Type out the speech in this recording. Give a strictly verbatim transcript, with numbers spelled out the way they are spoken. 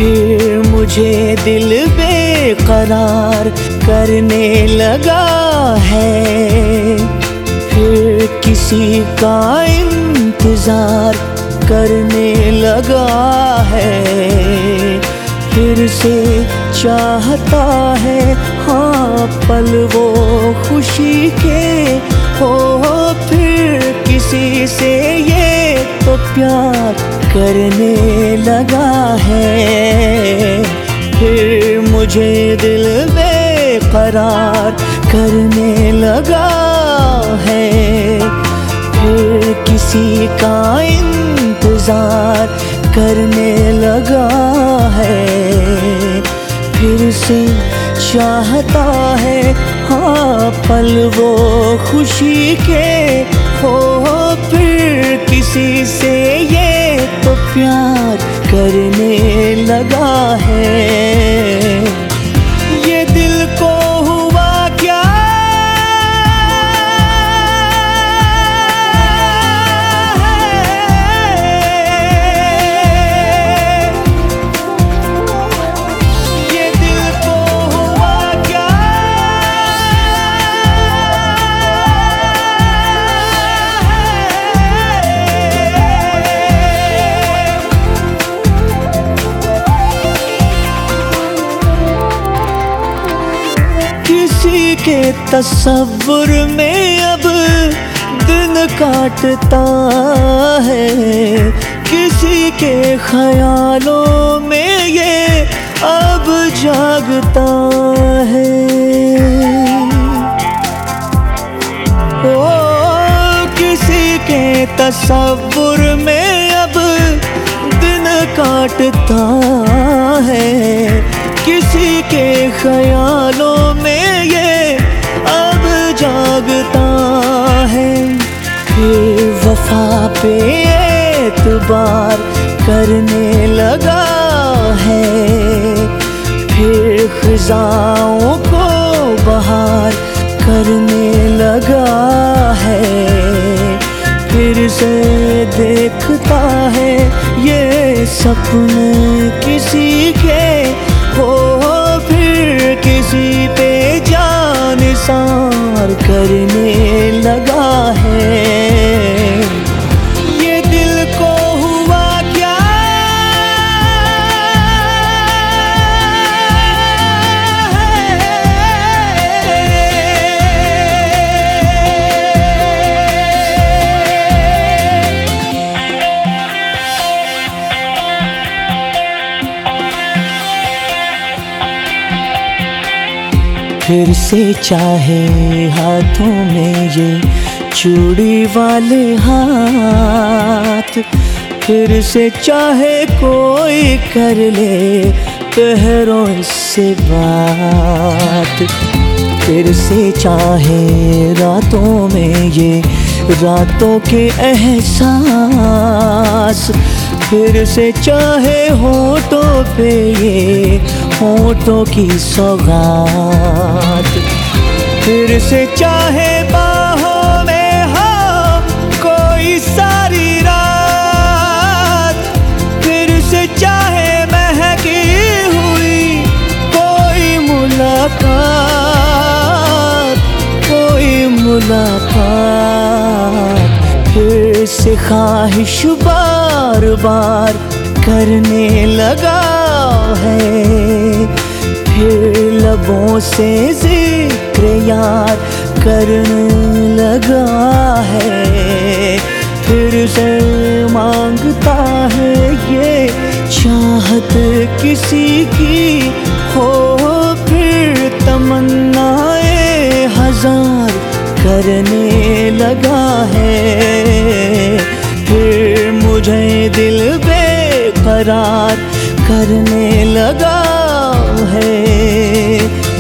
फिर मुझे दिल बेकरार करने लगा है, फिर किसी का इंतजार करने लगा है, फिर से चाहता है हाँ पल वो खुशी के हो, फिर किसी से ये तो प्यार करने लगा है। फिर मुझे दिल बेकरार करने लगा है, फिर किसी का इंतजार करने लगा है, फिर से चाहता है हाँ पल वो खुशी के हो, फिर किसी से ये तो प्यार करने लगा है। ये दिल को हुआ क्या के तस्वुर में अब दिन काटता है, किसी के ख्यालों में ये अब जागता है। ओ किसी के तस्वुर में अब दिन काटता है, किसी के ख्यालों में ये अब जागता है, फिर वफा पे एतबार करने लगा है, फिर खिजाओं को बहार करने लगा है, फिर से देखता है ये सपने किसी के हो, फिर किसी पे जान निसार करने लगा है। ये दिल को हुआ क्या फिर से चाहे हाथों में ये चूड़ी वाले हाथ, फिर से चाहे कोई कर ले पहरों से बात, फिर से चाहे रातों में ये रातों के एहसास, फिर से चाहे होठों पे ये होठों की सौगात, फिर से चाहे बाहों में हम कोई सारी रात, फिर से चाहे महकी हुई कोई मुलाकात, कोई मुलाकात, फिर से ख्वाहिश बार बार करने लगा है, फिर लबों से जिक्र यार करने लगा है, फिर से मांगता है ये चाहत किसी की हो, फिर तमन्नाएं हजार करने लगा है, फिर मुझे दिल बेकरार करने लगा है।